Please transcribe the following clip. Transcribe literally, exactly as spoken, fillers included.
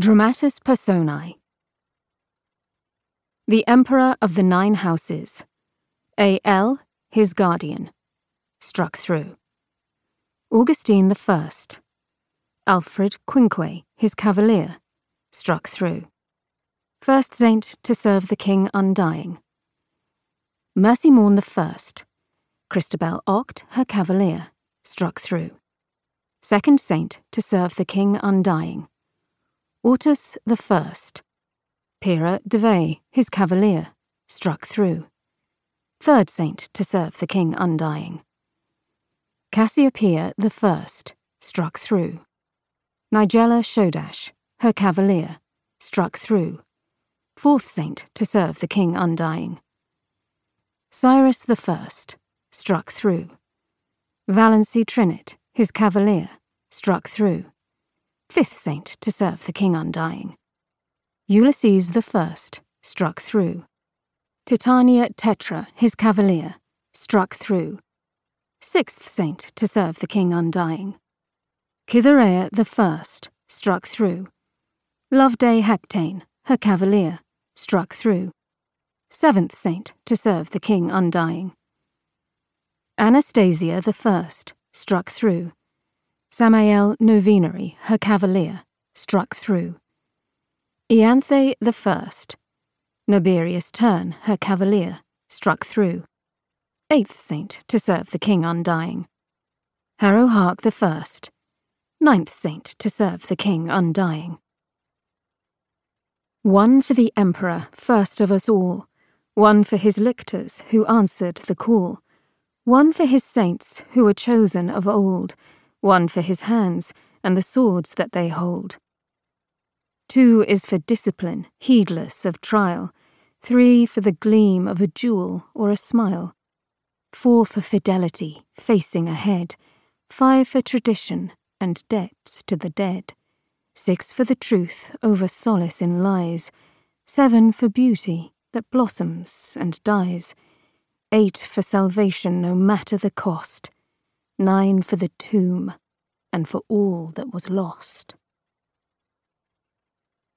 Dramatis Personae. The Emperor of the Nine Houses. A L, his guardian. Struck through. Augustine the First. Alfred Quinque, his cavalier. Struck through. First saint to serve the king undying. Mercy Morn the First. Christabel Oct, her cavalier. Struck through. Second saint to serve the king undying. Ortus the First. Pyrrha de Vaux, his cavalier. Struck through. Third saint to serve the king undying. Cassiopeia the First. Struck through. Nigella Shodash, her cavalier. Struck through. Fourth saint to serve the king undying. Cyrus the First. Struck through. Valency Trinit, his cavalier. Struck through. Fifth saint to serve the king undying. Ulysses the First. Struck through. Titania Tetra, his cavalier. Struck through. Sixth saint to serve the king undying. Cytherea the First. Struck through. Loveday Heptane, her cavalier. Struck through. Seventh saint to serve the king undying. Anastasia the First. Struck through. Samael Novenary, her cavalier. Struck through. Ianthe the First. Naberius Turn, her cavalier. Struck through. Eighth saint to serve the king undying. Harrowhark the First. Ninth saint to serve the king undying. One for the emperor, first of us all. One for his lictors, who answered the call. One for his saints, who were chosen of old. One for his hands, and the swords that they hold. Two is for discipline, heedless of trial. Three for the gleam of a jewel or a smile. Four for fidelity, facing ahead. Five for tradition, and debts to the dead. Six for the truth, over solace in lies. Seven for beauty, that blossoms and dies. Eight for salvation, no matter the cost. Nine for the tomb, and for all that was lost.